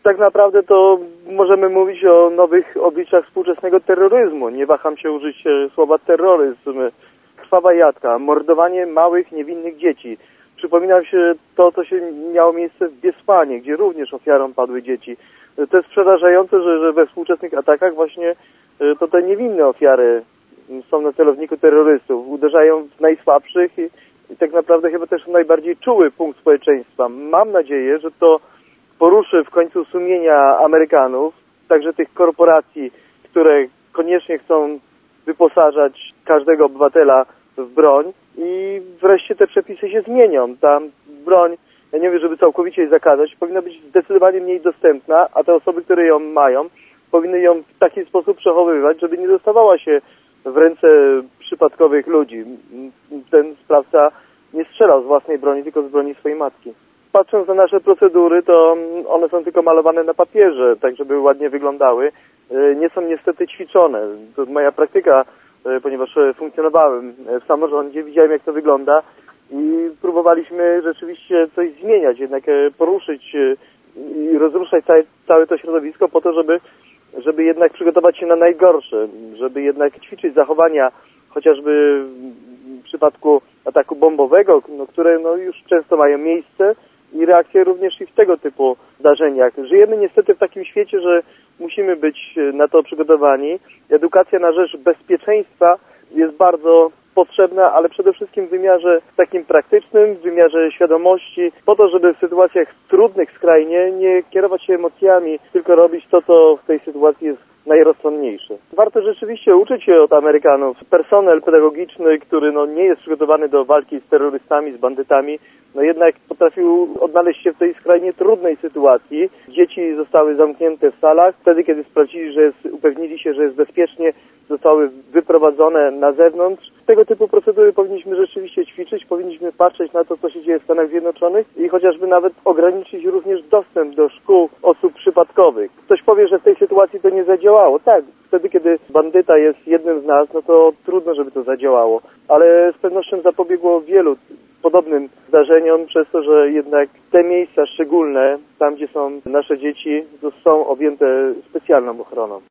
Tak naprawdę to możemy mówić o nowych obliczach współczesnego terroryzmu. Nie waham się użyć słowa terroryzm. Krwawa jadka, mordowanie małych, niewinnych dzieci. Przypomina się to, co się miało miejsce w Biesłanie, gdzie również ofiarą padły dzieci. To jest przerażające, że we współczesnych atakach właśnie to te niewinne ofiary są na celowniku terrorystów. Uderzają w najsłabszych i tak naprawdę chyba też w najbardziej czuły punkt społeczeństwa. Mam nadzieję, że to poruszy w końcu sumienia Amerykanów, także tych korporacji, które koniecznie chcą wyposażać każdego obywatela w broń i wreszcie te przepisy się zmienią. Ta broń, ja nie wiem, żeby całkowicie jej zakazać, powinna być zdecydowanie mniej dostępna, a te osoby, które ją mają, powinny ją w taki sposób przechowywać, żeby nie dostawała się w ręce przypadkowych ludzi. Ten sprawca nie strzelał z własnej broni, tylko z broni swojej matki. Patrząc na nasze procedury, to one są tylko malowane na papierze, tak żeby ładnie wyglądały. Nie są niestety ćwiczone. To moja praktyka, ponieważ funkcjonowałem w samorządzie, widziałem jak to wygląda i próbowaliśmy rzeczywiście coś zmieniać, jednak poruszyć i rozruszać całe to środowisko po to, żeby jednak przygotować się na najgorsze, żeby jednak ćwiczyć zachowania chociażby w przypadku ataku bombowego, które już często mają miejsce, i reakcje również i w tego typu zdarzeniach. Żyjemy niestety w takim świecie, że musimy być na to przygotowani. Edukacja na rzecz bezpieczeństwa jest bardzo potrzebna, ale przede wszystkim w wymiarze takim praktycznym, w wymiarze świadomości, po to, żeby w sytuacjach trudnych skrajnie nie kierować się emocjami, tylko robić to, co w tej sytuacji jest najrozsądniejsze. Warto rzeczywiście uczyć się od Amerykanów. Personel pedagogiczny, który nie jest przygotowany do walki z terrorystami, z bandytami, jednak potrafił odnaleźć się w tej skrajnie trudnej sytuacji. Dzieci zostały zamknięte w salach. Wtedy, kiedy upewnili się, że jest bezpiecznie, zostały wyprowadzone na zewnątrz. Tego typu procedury powinniśmy rzeczywiście ćwiczyć, powinniśmy patrzeć na to, co się dzieje w Stanach Zjednoczonych i chociażby nawet ograniczyć również dostęp do szkół osób przypadkowych. Ktoś powie, że w tej sytuacji to nie zadziałało. Tak, wtedy, kiedy bandyta jest jednym z nas, to trudno, żeby to zadziałało. Ale z pewnością zapobiegło wielu podobnym zdarzeniom przez to, że jednak te miejsca szczególne, tam gdzie są nasze dzieci, są objęte specjalną ochroną.